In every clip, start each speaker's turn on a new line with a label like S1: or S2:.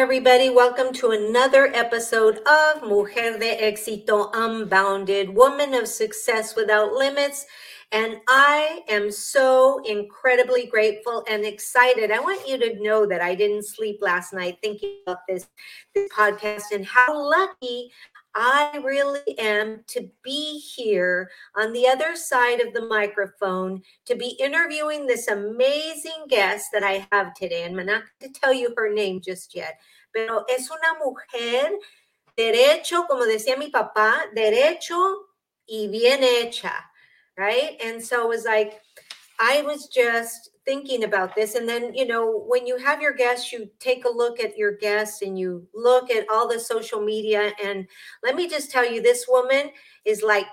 S1: everybody. Welcome to another episode of Mujer de Éxito Unbounded, Woman of Success Without Limits. And I am so incredibly grateful and excited. I want you to know that I didn't sleep last night thinking about this podcast and how lucky I really am to be here on the other side of the microphone to be interviewing this amazing guest that I have today. And I'm not going to tell you her name just yet, pero es una mujer derecho, como decía mi papá, derecho y bien hecha, right? And so it was like, I was just thinking about this. And then, you know, when you have your guests, you take a look at your guests and you look at all the social media. And let me just tell you, this woman is like,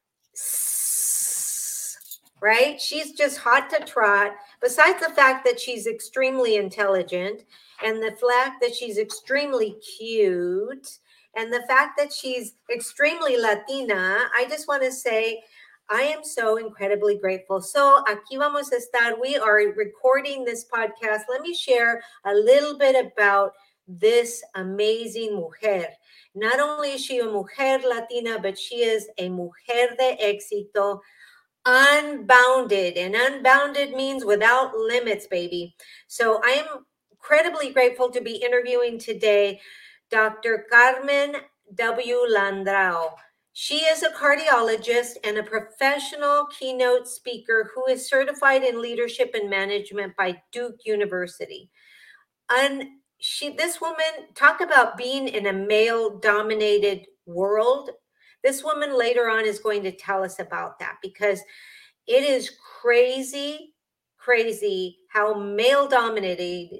S1: right? She's just hot to trot. Besides the fact that she's extremely intelligent and the fact that she's extremely cute and the fact that she's extremely Latina, I just want to say, I am so incredibly grateful. So aquí vamos a estar. We are recording this podcast. Let me share a little bit about this amazing mujer. Not only is she a mujer Latina, but she is a mujer de éxito, unbounded. And unbounded means without limits, baby. So I am incredibly grateful to be interviewing today Dr. Carmen W. Landrao. She is a cardiologist and a professional keynote speaker who is certified in leadership and management by Duke University. And this woman, talk about being in a male-dominated world. This woman later on is going to tell us about that because it is crazy how male-dominated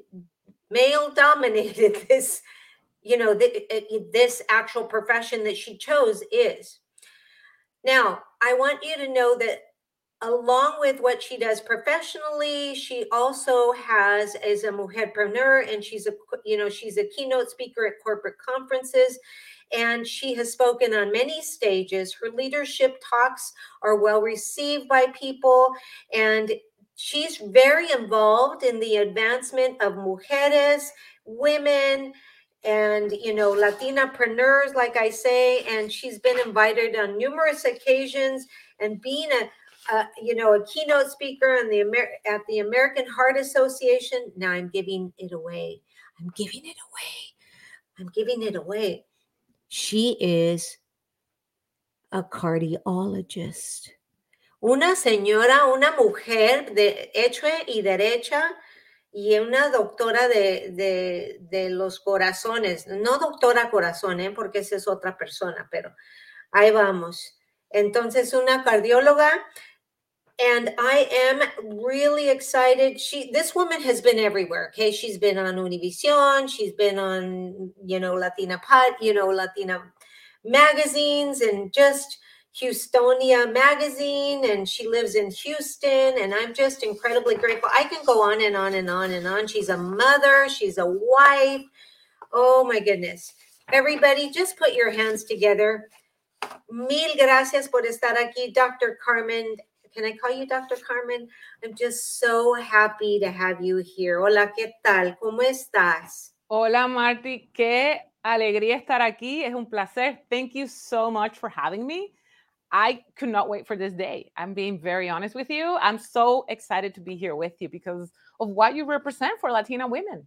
S1: this, you know, this actual profession that she chose is. Now, I want you to know that along with what she does professionally, she also is a mujerpreneur, and she's a keynote speaker at corporate conferences, and she has spoken on many stages. Her leadership talks are well received by people, and she's very involved in the advancement of mujeres, women, and, you know, Latinapreneurs, like I say, and she's been invited on numerous occasions, and being a keynote speaker at the American Heart Association. Now I'm giving it away. She is a cardiologist. Una señora, una mujer de hecho y derecha, y una doctora de los corazones. No doctora corazón, porque esa es otra persona, pero ahí vamos. Entonces, una cardióloga. And I am really excited. This woman has been everywhere. Okay. She's been on Univision. She's been on, Latina magazines, and just Houstonia magazine. And she lives in Houston. And I'm just incredibly grateful. I can go on and on and on and on. She's a mother. She's a wife. Oh my goodness. Everybody, just put your hands together. Mil gracias por estar aquí, Dr. Carmen. Can I call you Dr. Carmen? I'm just so happy to have you here. Hola, ¿qué tal? ¿Cómo estás?
S2: Hola, Marty. Qué alegría estar aquí. Es un placer. Thank you so much for having me. I could not wait for this day. I'm being very honest with you. I'm so excited to be here with you because of what you represent for Latina women.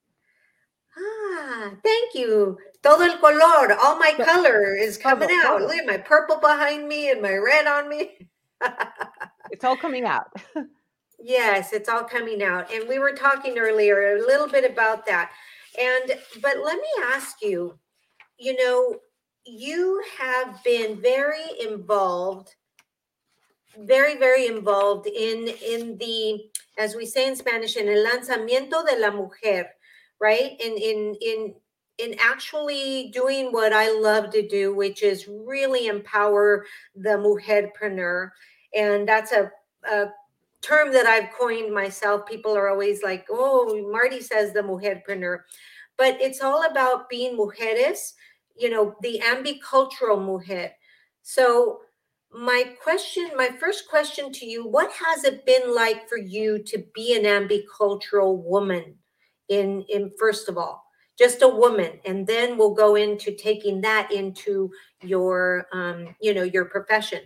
S1: Thank you. Todo el color, all my color is coming out. Look at my purple behind me and my red on me.
S2: It's all coming out.
S1: Yes, it's all coming out. And we were talking earlier a little bit about that. But let me ask you, you have been very involved in the, as we say in Spanish, en el lanzamiento de la mujer, right? In actually doing what I love to do, which is really empower the mujerpreneur. And that's a term that I've coined myself. People are always like, oh, Marty says the mujerpreneur. But it's all about being mujeres, the ambicultural mujer. So my first question to you, what has it been like for you to be an ambicultural woman in first of all? just a woman, and then we'll go into taking that into your your profession.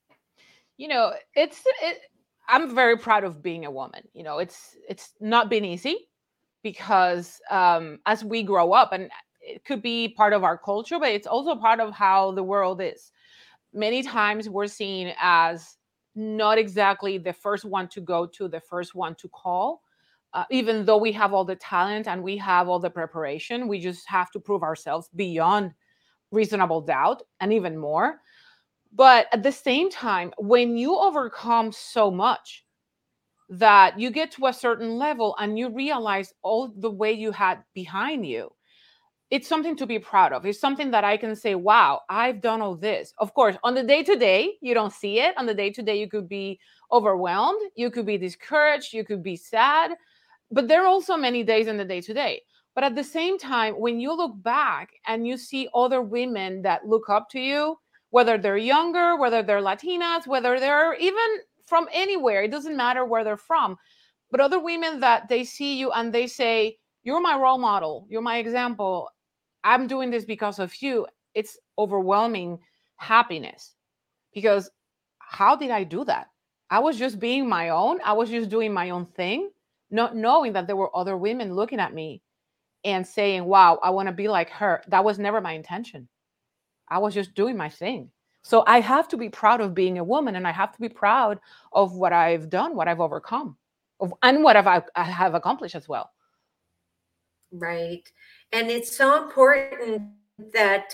S2: I'm very proud of being a woman. It's not been easy because as we grow up, and it could be part of our culture, but it's also part of how the world is. Many times we're seen as not exactly the first one to go to, the first one to call. Even though we have all the talent and we have all the preparation, we just have to prove ourselves beyond reasonable doubt and even more. But at the same time, when you overcome so much that you get to a certain level and you realize all the way you had behind you, it's something to be proud of. It's something that I can say, wow, I've done all this. Of course, on the day to day, you don't see it. On the day to day, you could be overwhelmed. You could be discouraged. You could be sad. But there are also many days in the day to day. But at the same time, when you look back and you see other women that look up to you, whether they're younger, whether they're Latinas, whether they're even from anywhere, it doesn't matter where they're from, but other women that they see you and they say, you're my role model, you're my example, I'm doing this because of you. It's overwhelming happiness, because how did I do that? I was just being my own. I was just doing my own thing, not knowing that there were other women looking at me and saying, wow, I want to be like her. That was never my intention. I was just doing my thing. So I have to be proud of being a woman, and I have to be proud of what I've done, what I've overcome, and what I have accomplished as well.
S1: Right. And it's so important that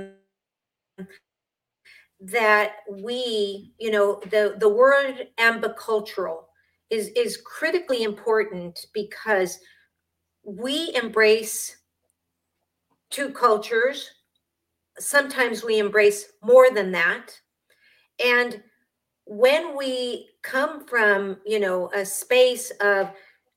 S1: that we, the word ambicultural is critically important, because we embrace two cultures. Sometimes we embrace more than that. And when we come from, a space of,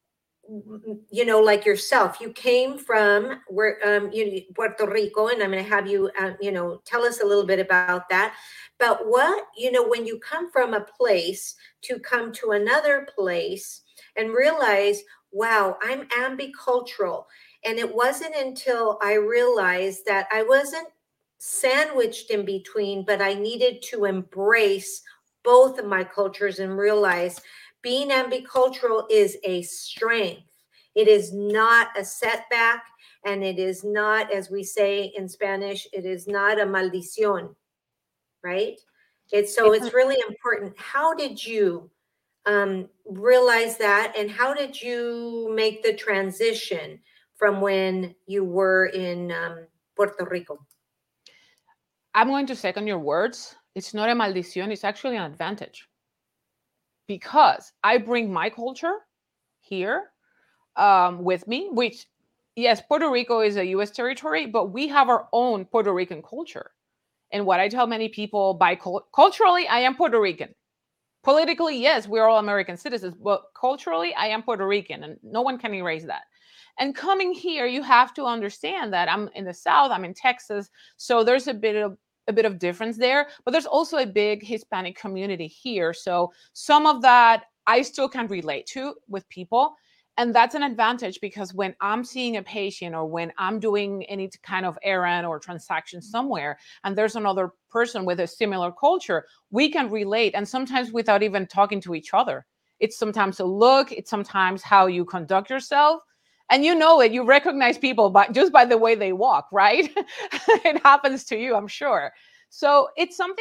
S1: like yourself, you came from where, Puerto Rico, and I'm going to have you, tell us a little bit about that. But when you come from a place to come to another place and realize, wow, I'm ambicultural. And it wasn't until I realized that I wasn't sandwiched in between, but I needed to embrace both of my cultures and realize being ambicultural is a strength. It is not a setback, and it is not, as we say in Spanish, it is not a maldición, right? It's really important. How did you realize that, and how did you make the transition from when you were in Puerto Rico?
S2: I'm going to second your words. It's not a maldición, it's actually an advantage, because I bring my culture here with me, which, yes, Puerto Rico is a US territory, but we have our own Puerto Rican culture. And what I tell many people, culturally, I am Puerto Rican. Politically, yes, we're all American citizens, but culturally, I am Puerto Rican, and no one can erase that. And coming here, you have to understand that I'm in the South, I'm in Texas, so there's a bit of difference there, but there's also a big Hispanic community here. So some of that I still can relate to with people. And that's an advantage, because when I'm seeing a patient or when I'm doing any kind of errand or transaction somewhere, and there's another person with a similar culture, we can relate. And sometimes without even talking to each other. It's sometimes a look, it's sometimes how you conduct yourself. And you recognize people just by the way they walk, right? It happens to you, I'm sure. So it's something.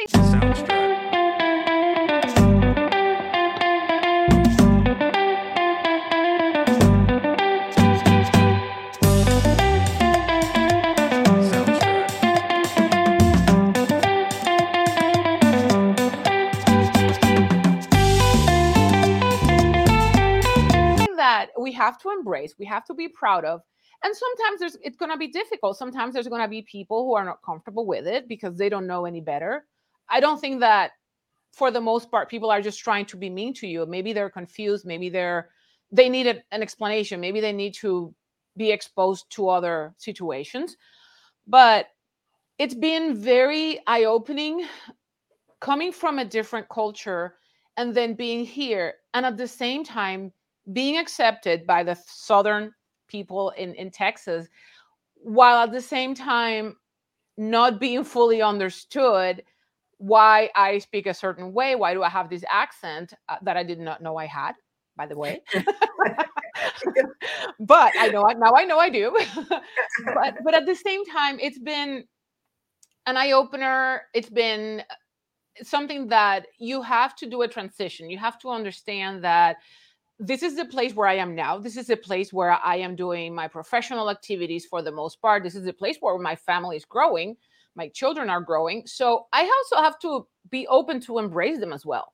S2: That we have to embrace, we have to be proud of. And sometimes it's going to be difficult. Sometimes there's going to be people who are not comfortable with it because they don't know any better. I don't think that for the most part people are just trying to be mean to you. Maybe they're confused, maybe they need an explanation, maybe they need to be exposed to other situations. But it's been very eye-opening coming from a different culture and then being here, and at the same time being accepted by the Southern people in Texas, while at the same time not being fully understood why I speak a certain way. Why do I have this accent that I did not know I had, by the way? But I know now I know I do. but at the same time, it's been an eye opener. It's been something that you have to do a transition. You have to understand that this is the place where I am now. This is the place where I am doing my professional activities for the most part. This is the place where my family is growing. My children are growing. So I also have to be open to embrace them as well.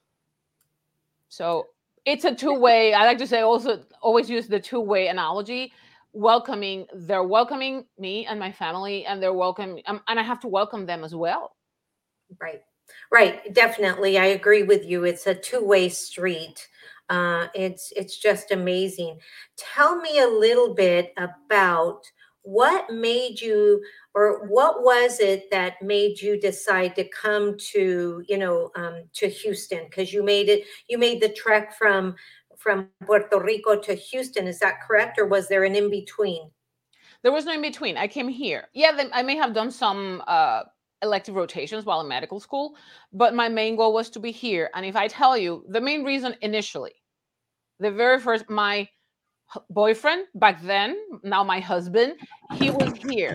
S2: So it's a two-way. I like to say also always use the two-way analogy. They're welcoming me and my family, and they're welcome, and I have to welcome them as well.
S1: Right. Definitely. I agree with you. It's a two-way street. It's just amazing. Tell me a little bit about what made you, or what was it that made you decide to come to, to Houston? Because you made the trek from Puerto Rico to Houston. Is that correct? Or was there an in between?
S2: There was no in between. I came here. Yeah, I may have done some elective rotations while in medical school, but my main goal was to be here. And if I tell you, the main reason initially, the very first, my boyfriend back then, now my husband, he was here.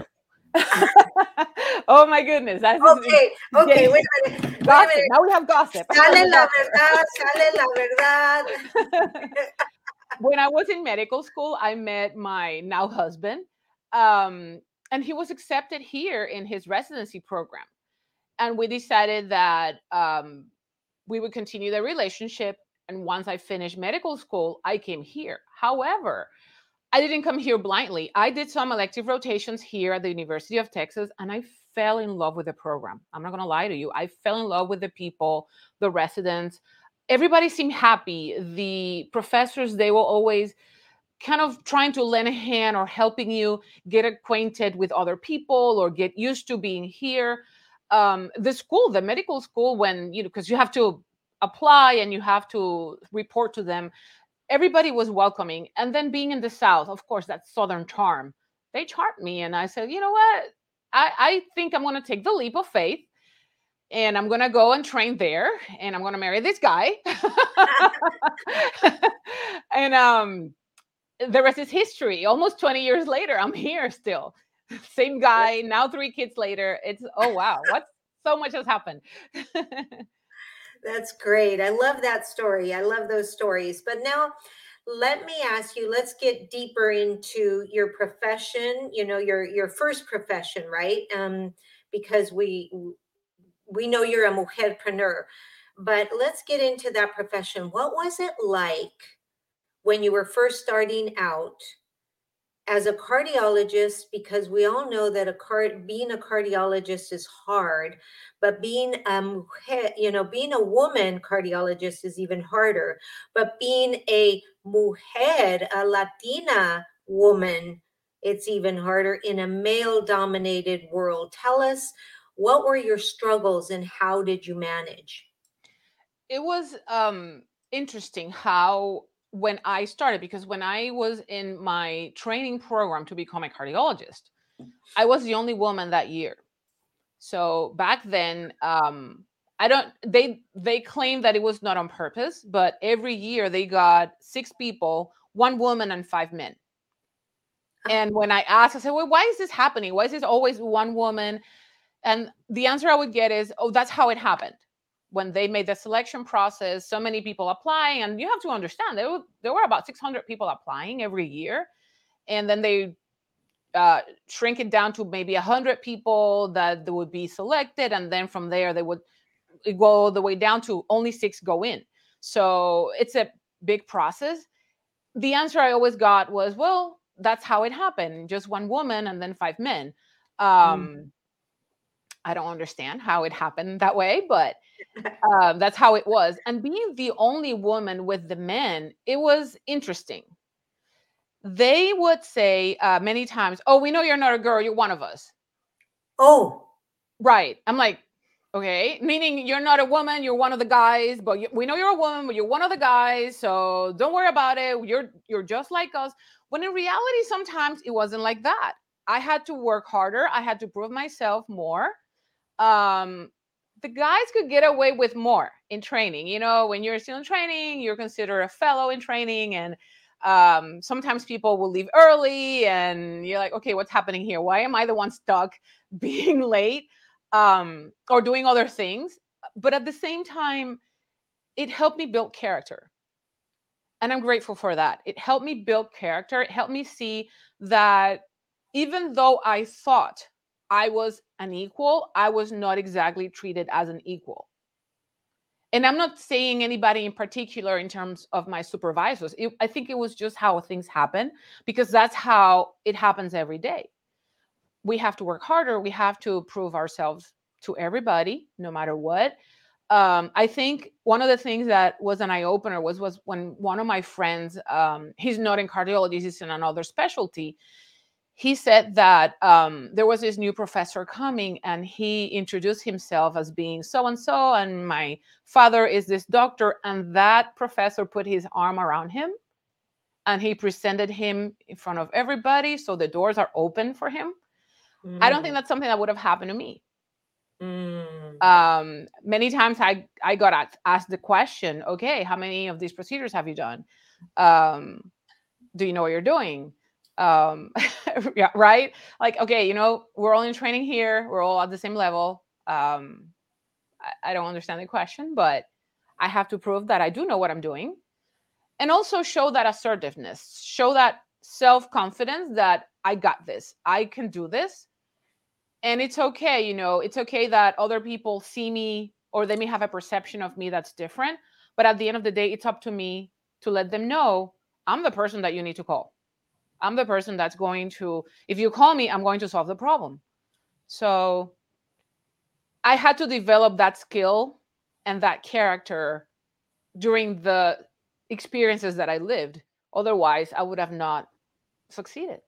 S2: Oh my goodness.
S1: Okay, wait a minute.
S2: Gossip. Now we have gossip.
S1: Sale la verdad.
S2: When I was in medical school, I met my now husband, and he was accepted here in his residency program. And we decided that we would continue the relationship. And once I finished medical school, I came here. However, I didn't come here blindly. I did some elective rotations here at the University of Texas, and I fell in love with the program. I'm not going to lie to you. I fell in love with the people, the residents. Everybody seemed happy. The professors, they were always kind of trying to lend a hand or helping you get acquainted with other people or get used to being here. The school, the medical school, when, because you have to apply and you have to report to them, everybody was welcoming. And then being in the South, of course, that Southern charm, they charmed me. And I said, you know what? I think I'm going to take the leap of faith, and I'm going to go and train there, and I'm going to marry this guy. And the rest is history. Almost 20 years later, I'm here still. Same guy, now 3 kids later. It's, oh, wow. So much has happened.
S1: That's great. I love that story. I love those stories. But now let me ask you, let's get deeper into your profession, your first profession, right? Because we know you're a mujerpreneur, but let's get into that profession. What was it like when you were first starting out as a cardiologist? Because we all know that being a cardiologist is hard, but being being a woman cardiologist is even harder. But being a mujer, a Latina woman, it's even harder in a male-dominated world. Tell us, what were your struggles and how did you manage?
S2: It was interesting how, when I started, because when I was in my training program to become a cardiologist, I was the only woman that year. So back then, they claimed that it was not on purpose, but every year they got 6 people, 1 woman and 5 men. And when I asked, I said, well, why is this happening? Why is this always 1 woman? And the answer I would get is, oh, that's how it happened. When they made the selection process, so many people applying, and you have to understand there were about 600 people applying every year, and then they shrink it down to maybe 100 people that they would be selected, and then from there they would go all the way down to only 6 go in. So it's a big process. The answer I always got was, well, that's how it happened, just 1 woman and then 5 men. I don't understand how it happened that way, but that's how it was. And being the only woman with the men, it was interesting. They would say many times, oh, we know you're not a girl, you're one of us.
S1: Oh,
S2: right. I'm like, okay, meaning you're not a woman, you're one of the guys, but we know you're a woman, but you're one of the guys, so don't worry about it. You're just like us. When in reality, sometimes it wasn't like that. I had to work harder. I had to prove myself more. The guys could get away with more in training. You know, when you're still in training, you're considered a fellow in training, and sometimes people will leave early, and you're like, okay, what's happening here? Why am I the one stuck being late or doing other things? But at the same time, it helped me build character. And I'm grateful for that. It helped me build character. It helped me see that even though I thought I was an equal, I was not exactly treated as an equal. And I'm not saying anybody in particular in terms of my supervisors. I think it was just how things happen, because that's how it happens every day. We have to work harder. We have to prove ourselves to everybody, no matter what. I think one of the things that was an eye opener was when one of my friends, he's not in cardiology, he's in another specialty. He said that there was this new professor coming, and he introduced himself as being so and so, and my father is this doctor. And that professor put his arm around him, and he presented him in front of everybody, so the doors are open for him. I don't think that's something that would have happened to me. Many times I got asked the question, okay, how many of these procedures have you done? Do you know what you're doing? Yeah, right? Like, okay, you know, we're all in training here. We're all at the same level. I don't understand the question, but I have to prove that I do know what I'm doing. And also show that assertiveness, show that self-confidence that I got this, I can do this. And it's okay, you know, it's okay that other people see me, or they may have a perception of me that's different. But at the end of the day, it's up to me to let them know I'm the person that you need to call. I'm the person that's going to, if you call me, I'm going to solve the problem. So I had to develop that skill and that character during the experiences that I lived. Otherwise, I would have not succeeded.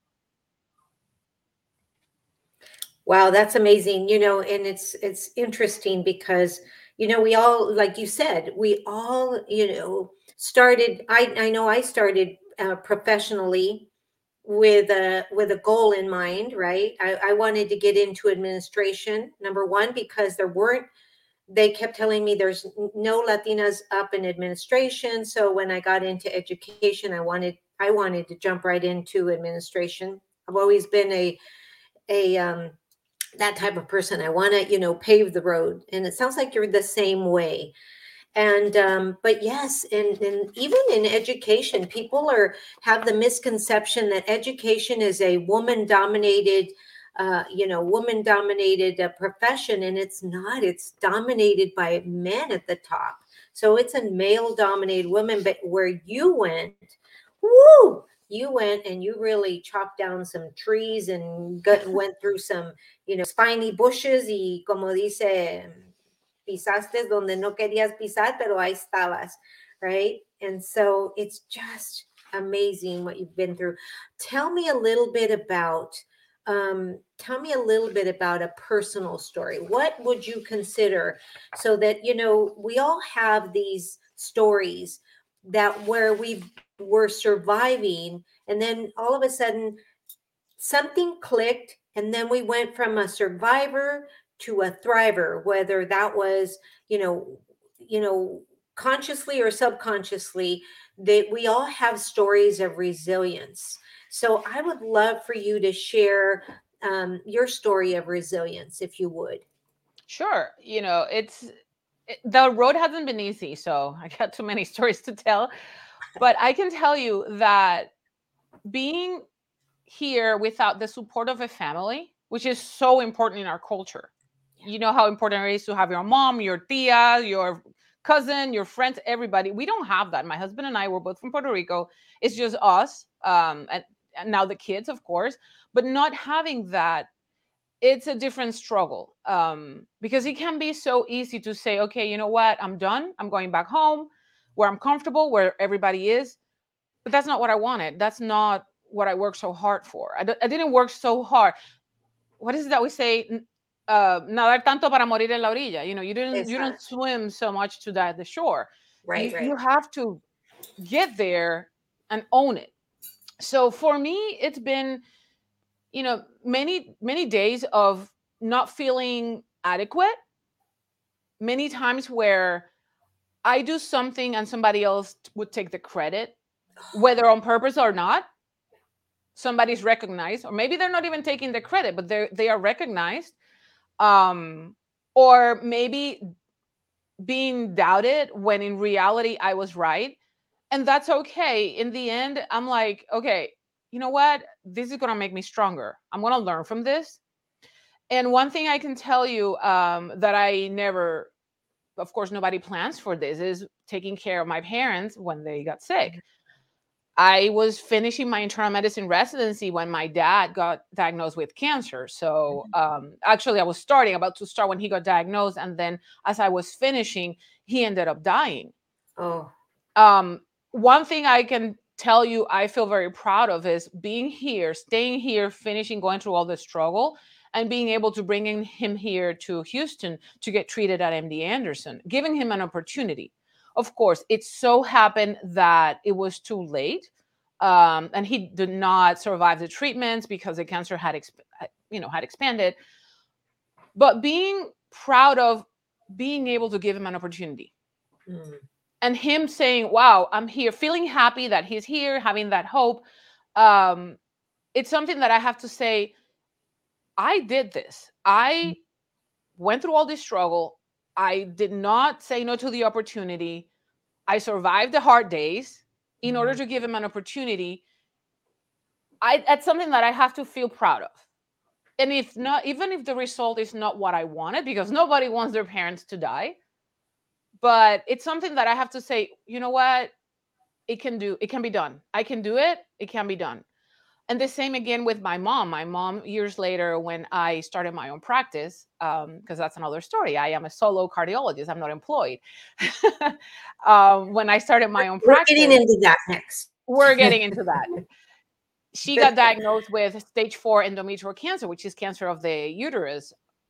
S1: Wow, that's amazing. You know, and it's interesting because, you know, we all, like you said, we all, you know, started. I know I started professionally with a goal in mind, right? I wanted to get into administration, number one, because they kept telling me there's no Latinas up in administration. So when I got into education, I wanted to jump right into administration. I've always been a that type of person. I want to, you know, pave the road. And it sounds like you're the same way. And but yes, and even in education, people have the misconception that education is a woman dominated woman dominated profession, and it's not. It's dominated by men at the top. So it's a male dominated woman. But where you went, woo, you went and you really chopped down some trees and went through some, you know, spiny bushes, y como dice, pisaste donde no querías pisar, pero ahí estabas, right? And so it's just amazing what you've been through. Tell me a little bit about a personal story. What would you consider, so that, you know, we all have these stories that where were surviving, and then all of a sudden something clicked, and then we went from a survivor to a thriver, whether that was, you know, consciously or subconsciously. That we all have stories of resilience. So I would love for you to share your story of resilience, if you would.
S2: Sure. You know, the road hasn't been easy, so I got too many stories to tell. But I can tell you that being here without the support of a family, which is so important in our culture. You know how important it is to have your mom, your tia, your cousin, your friends, everybody. We don't have that. My husband and I were both from Puerto Rico. It's just us, and now the kids, of course. But not having that, it's a different struggle, because it can be so easy to say, okay, you know what, I'm done. I'm going back home where I'm comfortable, where everybody is. But that's not what I wanted. That's not what I worked so hard for. I didn't work so hard. What is it that we say? Nadar tanto para morir en la orilla. You know, you don't swim so much to die at the shore.
S1: Right.
S2: You have to get there and own it. So for me, it's been, many days of not feeling adequate, many times where I do something and somebody else would take the credit, whether on purpose or not. Somebody's recognized, or maybe they're not even taking the credit, but they are recognized. Or maybe being doubted when in reality I was right. And that's okay. In the end, I'm like, okay, you know what? This is going to make me stronger. I'm going to learn from this. And one thing I can tell you that I never, of course, nobody plans for this, is taking care of my parents when they got sick. I was finishing my internal medicine residency when my dad got diagnosed with cancer. So actually, I was about to start when he got diagnosed. And then as I was finishing, he ended up dying.
S1: Oh.
S2: One thing I can tell you I feel very proud of is being here, staying here, finishing, going through all the struggle, and being able to bring him here to Houston to get treated at MD Anderson, giving him an opportunity. Of course, it so happened that it was too late, and he did not survive the treatments because the cancer had expanded. But being proud of being able to give him an opportunity. And him saying, wow, I'm here, feeling happy that he's here, having that hope. It's something that I have to say, I did this. I went through all this struggle. I did not say no to the opportunity. I survived the hard days in order to give him an opportunity. That's something that I have to feel proud of. And if not, even if the result is not what I wanted, because nobody wants their parents to die, but it's something that I have to say, you know what? It can be done. I can do it. It can be done. And the same again with my mom. My mom, years later, when I started my own practice, because that's another story. I am a solo cardiologist. I'm not employed. When I started my own practice.
S1: We're getting into that next.
S2: We're getting into that. She got diagnosed with stage 4 endometrial cancer, which is cancer of the uterus.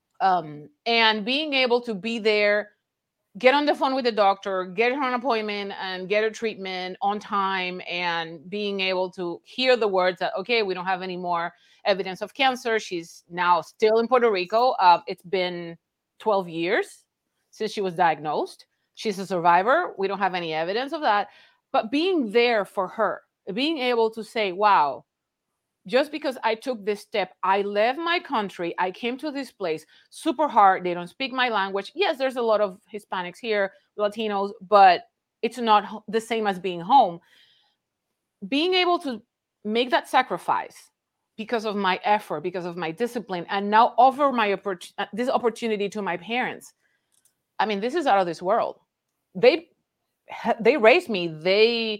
S2: And being able to be there, get on the phone with the doctor, get her an appointment and get her treatment on time, and being able to hear the words that, okay, we don't have any more evidence of cancer. She's now still in Puerto Rico. It's been 12 years since she was diagnosed. She's a survivor. We don't have any evidence of that. But being there for her, being able to say, wow, just because I took this step, I left my country, I came to this place, super hard. They don't speak my language. Yes, there's a lot of Hispanics here, Latinos, but it's not the same as being home. Being able to make that sacrifice because of my effort, because of my discipline, and now offer this opportunity to my parents. I mean, this is out of this world. They raised me. They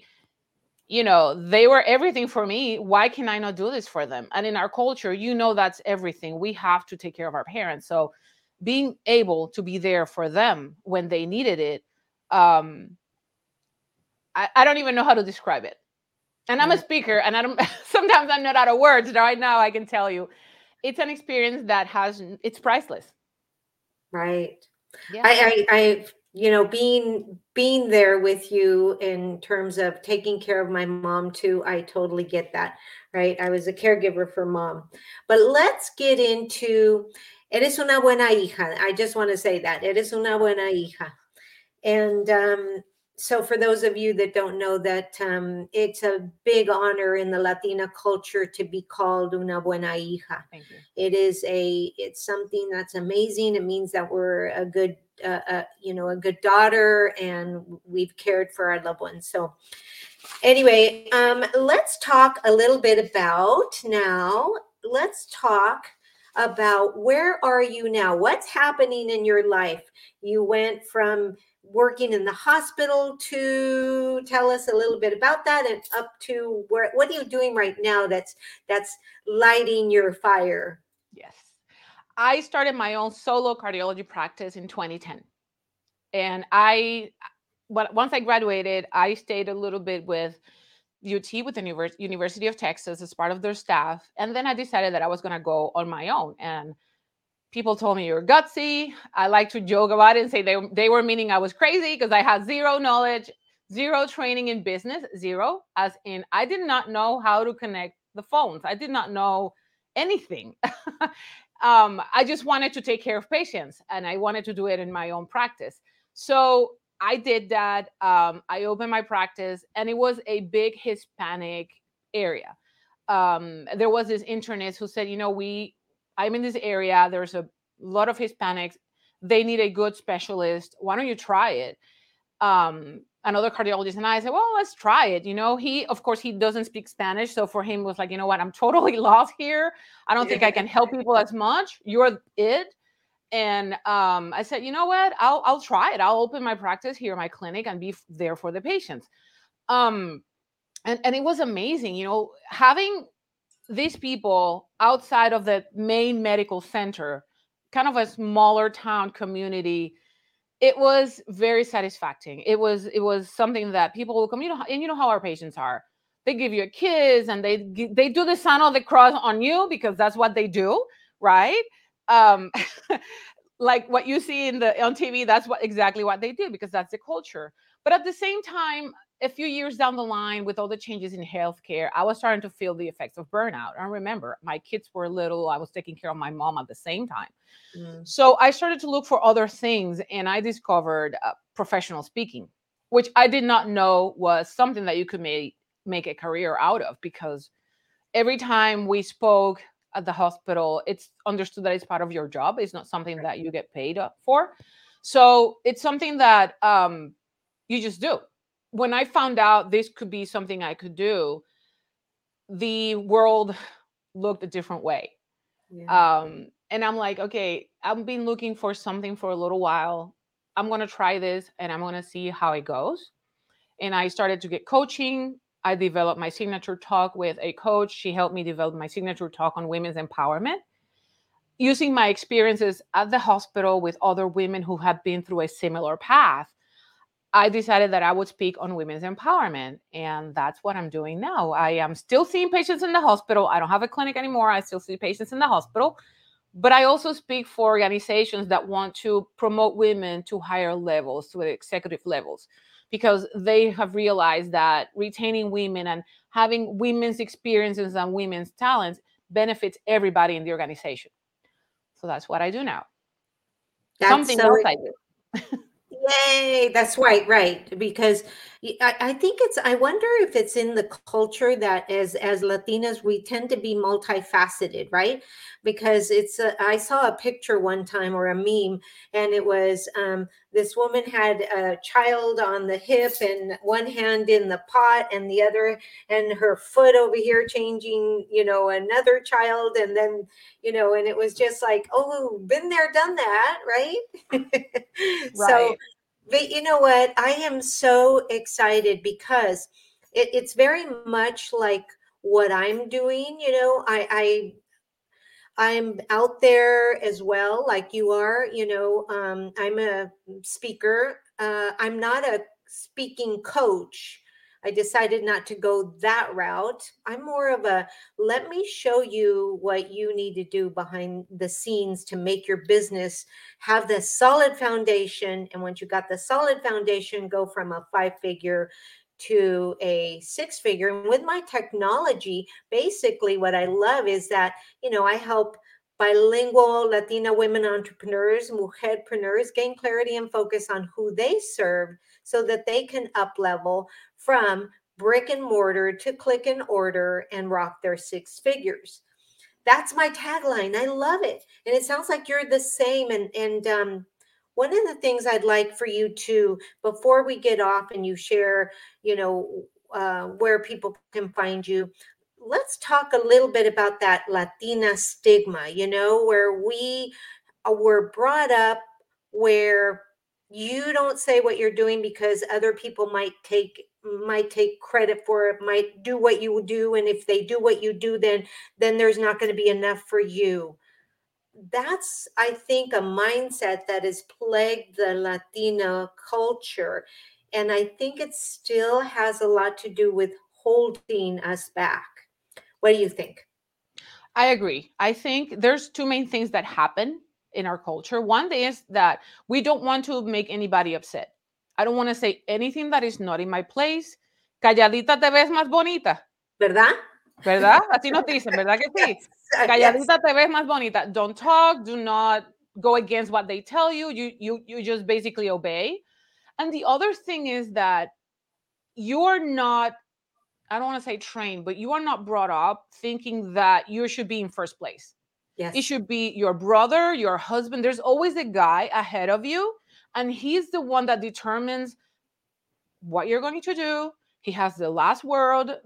S2: were everything for me. Why can I not do this for them? And in our culture, that's everything. We have to take care of our parents. So being able to be there for them when they needed it, I don't even know how to describe it. And I'm a speaker, and sometimes I'm not out of words. Right now, I can tell you, it's an experience that it's priceless.
S1: Right. Yeah. I being there with you in terms of taking care of my mom too, I totally get that, right? I was a caregiver for mom. But let's get into, eres una buena hija. I just want to say that, eres una buena hija. And so for those of you that don't know that, it's a big honor in the Latina culture to be called una buena hija.
S2: Thank you.
S1: It's something that's amazing. It means that we're a good a good daughter, and we've cared for our loved ones. So anyway, let's talk a little bit about where are you now? What's happening in your life? You went from working in the hospital to tell us a little bit about that, and up to what are you doing right now that's lighting your fire?
S2: Yes. I started my own solo cardiology practice in 2010. And once I graduated, I stayed a little bit with UT, with the University of Texas, as part of their staff. And then I decided that I was going to go on my own. And people told me, you're gutsy. I like to joke about it and say they were meaning I was crazy, because I had zero knowledge, zero training in business, zero, as in I did not know how to connect the phones. I did not know anything. I just wanted to take care of patients, and I wanted to do it in my own practice. So I did that. I opened my practice, and it was a big Hispanic area. There was this internist who said, I'm in this area. There's a lot of Hispanics. They need a good specialist. Why don't you try it? Another cardiologist and I said, well, let's try it. Of course, he doesn't speak Spanish. So for him, it was like, you know what, I'm totally lost here. I don't think I can help people as much. You're it. And I said, you know what, I'll try it. I'll open my practice here, my clinic, and be there for the patients. And it was amazing, having these people outside of the main medical center, kind of a smaller town community. It was very satisfying. It was something that people will come, and you know how our patients are. They give you a kiss, and they do the sign of the cross on you, because that's what they do, right? Like what you see on TV, that's exactly what they do, because that's the culture. But at the same time, a few years down the line, with all the changes in healthcare, I was starting to feel the effects of burnout. I remember my kids were little. I was taking care of my mom at the same time. So I started to look for other things, and I discovered professional speaking, which I did not know was something that you could make a career out of, because every time we spoke at the hospital, it's understood that it's part of your job. It's not something that you get paid for. So it's something that you just do. When I found out this could be something I could do, the world looked a different way. Yeah. And I'm like, okay, I've been looking for something for a little while. I'm going to try this, and I'm going to see how it goes. And I started to get coaching. I developed my signature talk with a coach. She helped me develop my signature talk on women's empowerment. Using my experiences at the hospital with other women who have been through a similar path, I decided that I would speak on women's empowerment. And that's what I'm doing now. I am still seeing patients in the hospital. I don't have a clinic anymore. I still see patients in the hospital. But I also speak for organizations that want to promote women to higher levels, to executive levels, because they have realized that retaining women and having women's experiences and women's talents benefits everybody in the organization. So that's what I do now. Something else I do.
S1: Yay, that's right. Because I think I wonder if it's in the culture that as Latinas, we tend to be multifaceted, right? Because I saw a picture one time, or a meme, and it was this woman had a child on the hip and one hand in the pot and the other, and her foot over here changing, another child. And then, and it was just like, oh, been there, done that, right?
S2: Right.
S1: So, but you know what? I am so excited because it's very much like what I'm doing. I'm out there as well, like you are. I'm a speaker. I'm not a speaking coach. I decided not to go that route. I'm more of a, let me show you what you need to do behind the scenes to make your business have the solid foundation. And once you got the solid foundation, go from a 5-figure to a 6-figure. And with my technology, basically what I love is that, I help bilingual Latina women entrepreneurs, mujerpreneurs, gain clarity and focus on who they serve so that they can up level from brick and mortar to click and order and rock their 6 figures. That's my tagline. I love it. And it sounds like you're the same. And one of the things I'd like for you to, before we get off and you share, where people can find you, let's talk a little bit about that Latina stigma, where we were brought up where you don't say what you're doing because other people might take credit for it, might do what you do. And if they do what you do, then there's not going to be enough for you. That's, I think, a mindset that has plagued the Latina culture. And I think it still has a lot to do with holding us back. What do you think?
S2: I agree. I think there's 2 main things that happen in our culture. One is that we don't want to make anybody upset. I don't want to say anything that is not in my place. Calladita te ves más bonita.
S1: ¿Verdad?
S2: ¿Verdad? Así nos dicen, ¿verdad que sí?
S1: Yes.
S2: Calladita te ves más bonita. Don't talk. Do not go against what they tell you. You just basically obey. And the other thing is that you are not, I don't want to say trained, but you are not brought up thinking that you should be in first place.
S1: Yes.
S2: It should be your brother, your husband. There's always a guy ahead of you, and he's the one that determines what you're going to do. He has the last word,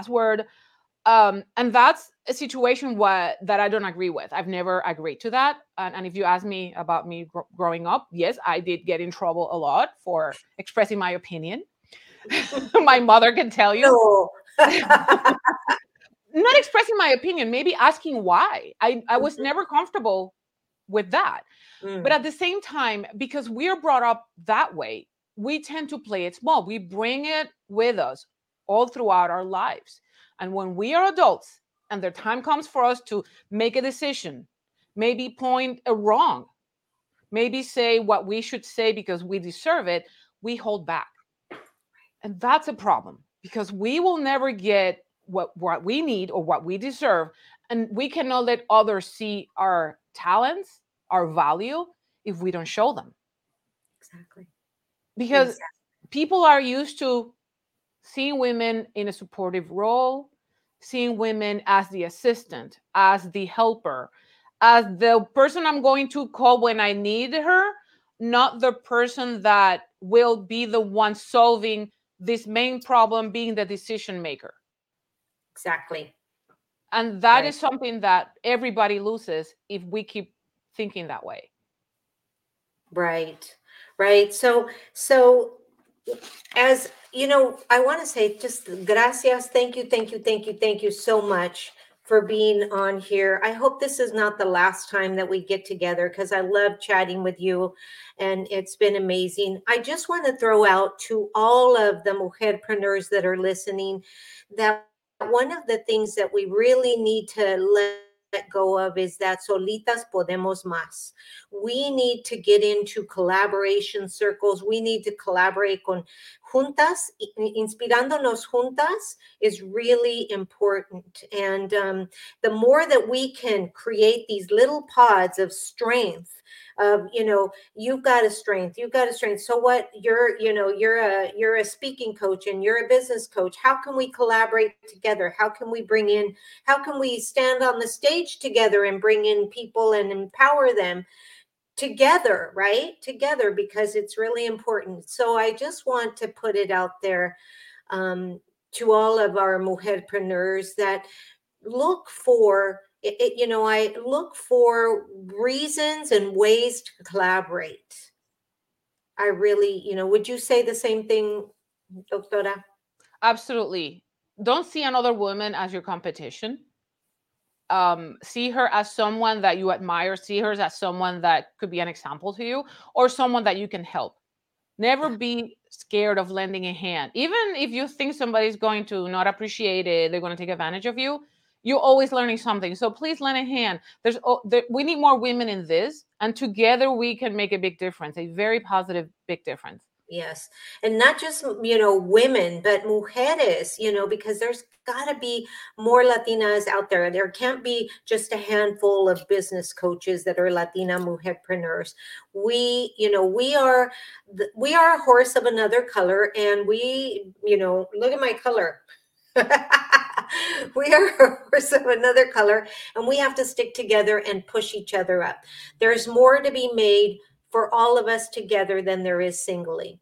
S2: and that's a situation that I don't agree with. I've never agreed to that. And if you ask me about me growing up, yes, I did get in trouble a lot for expressing my opinion. My mother can tell you.
S1: No.
S2: Not expressing my opinion, maybe asking why. I was never comfortable with that. But at the same time, because we are brought up that way, we tend to play it small. We bring it with us all throughout our lives. And when we are adults and the time comes for us to make a decision, maybe point a wrong, maybe say what we should say because we deserve it, we hold back. And that's a problem because we will never get what we need or what we deserve. And we cannot let others see our talents, our value, if we don't show them.
S1: Exactly.
S2: Because people are used to seeing women in a supportive role, seeing women as the assistant, as the helper, as the person I'm going to call when I need her, not the person that will be the one solving this main problem, being the decision maker.
S1: Exactly.
S2: And that is something that everybody loses if we keep thinking that way.
S1: Right. So as you know, I want to say just gracias. Thank you so much for being on here. I hope this is not the last time that we get together because I love chatting with you and it's been amazing. I just want to throw out to all of the mujerpreneurs that are listening that one of the things that we really need to let go of is that solitas podemos más. We need to get into collaboration circles. We need to collaborate con juntas. Inspirándonos juntas is really important. And the more that we can create these little pods of strength, of you've got a strength. So what? You're a speaking coach and you're a business coach. How can we collaborate together? How can we stand on the stage together and bring in people and empower them together, right? Together, because it's really important. So I just want to put it out there to all of our mujerpreneurs that look for I look for reasons and ways to collaborate. I really, would you say the same thing, Doctora?
S2: Absolutely. Don't see another woman as your competition. See her as someone that you admire. See her as someone that could be an example to you or someone that you can help. Never be scared of lending a hand. Even if you think somebody's going to not appreciate it, they're going to take advantage of you, you're always learning something. So please lend a hand. We need more women in this, and together we can make a big difference, a very positive, big difference.
S1: Yes. And not just, women, but mujeres, because there's got to be more Latinas out there. There can't be just a handful of business coaches that are Latina mujerpreneurs. We are a horse of another color. And we, look at my color. We are a horse of another color. And we have to stick together and push each other up. There's more to be made for all of us together than there is singly.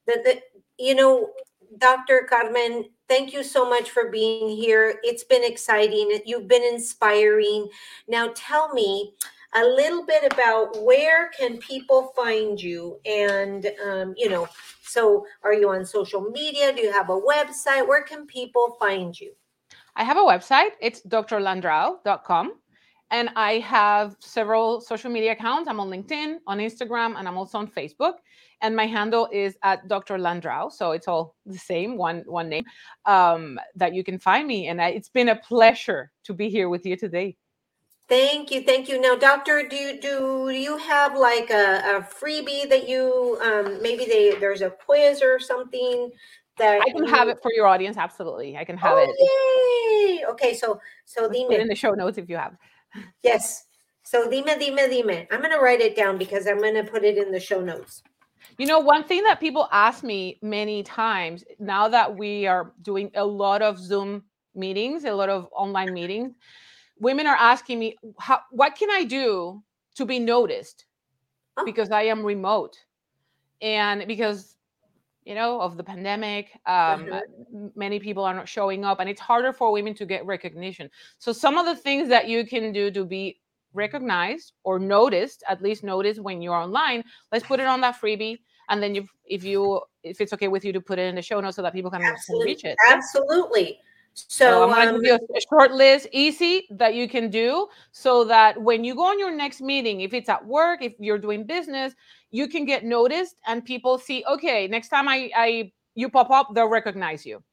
S1: Dr. Carmen, thank you so much for being here. It's been exciting. You've been inspiring. Now tell me a little bit about where can people find you? And, so are you on social media? Do you have a website? Where can people find you?
S2: I have a website. It's drlandrau.com. And I have several social media accounts. I'm on LinkedIn, on Instagram, and I'm also on Facebook. And my handle is at Dr. Landrau. So it's all the same, one name, that you can find me. And it's been a pleasure to be here with you today.
S1: Thank you. Now, doctor, do you have like a freebie that you maybe there's a quiz or something that
S2: I can have it for your audience? Absolutely, I can have it.
S1: Yay! Okay, so
S2: Let's
S1: dime.
S2: put in the show notes if you have.
S1: Yes. So dime. I'm going to write it down because I'm going to put it in the show notes.
S2: You know, one thing that people ask me many times now that we are doing a lot of Zoom meetings, a lot of online meetings, women are asking me, what can I do to be noticed? Because I am remote and because, you know, of the pandemic, many people are not showing up and it's harder for women to get recognition. So some of the things that you can do to be recognized or noticed, at least noticed when you're online, let's put it on that freebie. And then if it's okay with you to put it in the show notes so that people can reach it.
S1: Absolutely.
S2: So I'm going to give you a short list, easy, that you can do so that when you go on your next meeting, if it's at work, if you're doing business, you can get noticed and people see, okay, next time you pop up, they'll recognize you.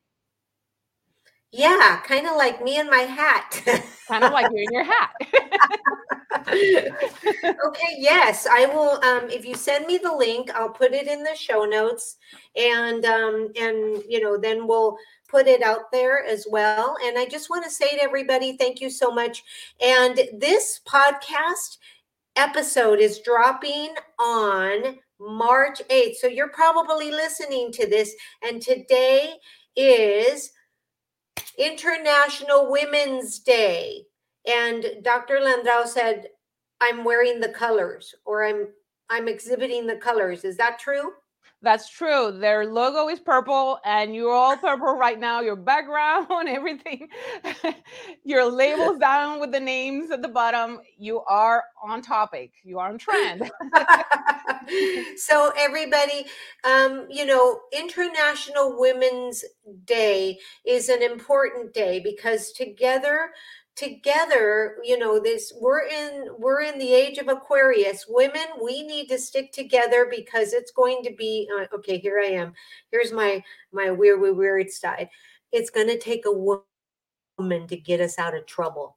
S1: Yeah, kind of like me and my hat.
S2: Kind of like you in your hat.
S1: Okay, yes, I will. If you send me the link, I'll put it in the show notes, and you know, then we'll put it out there as well. And I just want to say to everybody, thank you so much. And this podcast episode is dropping on March 8th. So you're probably listening to this, and today is International Women's Day. And Dr. Landrau said, I'm wearing the colors, or I'm exhibiting the colors. Is that true?
S2: That's true. Their logo is purple and you're all purple right now. Your background, everything, your labels down with the names at the bottom. You are on topic. You are on trend.
S1: So everybody, you know, International Women's Day is an important day because together, you know, this we're in the age of Aquarius. Women, we need to stick together because it's going to be okay. Here I am. Here's my weird side. It's going to take a woman to get us out of trouble.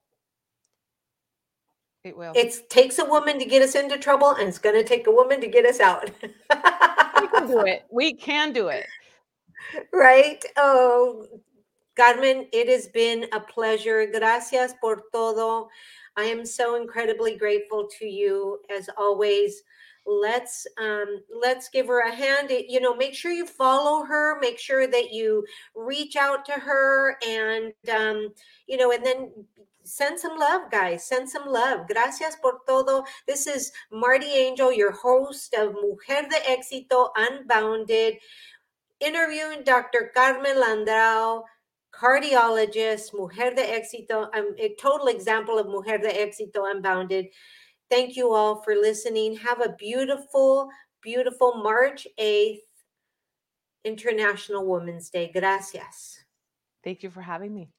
S2: It will.
S1: It takes a woman to get us into trouble, and it's going to take a woman to get us out.
S2: We can do it. We can do it.
S1: Right? Oh, Carmen, it has been a pleasure. Gracias por todo. I am so incredibly grateful to you as always. Let's give her a hand. You know, make sure you follow her. Make sure that you reach out to her, and you know, and then send some love, guys. Send some love. Gracias por todo. This is Marty Angel, your host of Mujer de Éxito Unbounded, interviewing Dr. Carmen Landrau, cardiologist, Mujer de Éxito, a total example of Mujer de Éxito Unbounded. Thank you all for listening. Have a beautiful, beautiful March 8th, International Women's Day. Gracias.
S2: Thank you for having me.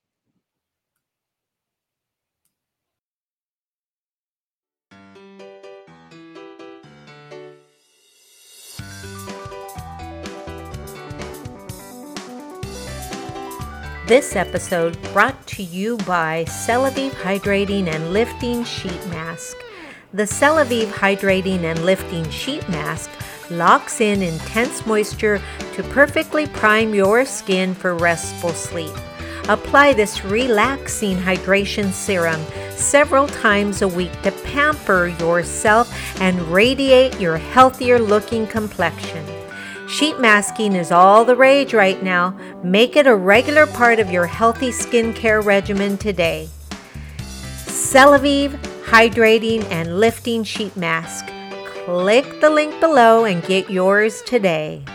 S1: This episode brought to you by Celavive Hydrating and Lifting Sheet Mask. The Celavive Hydrating and Lifting Sheet Mask locks in intense moisture to perfectly prime your skin for restful sleep. Apply this relaxing hydration serum several times a week to pamper yourself and radiate your healthier looking complexion. Sheet masking is all the rage right now. Make it a regular part of your healthy skincare regimen today. Celavive Hydrating and Lifting Sheet Mask. Click the link below and get yours today.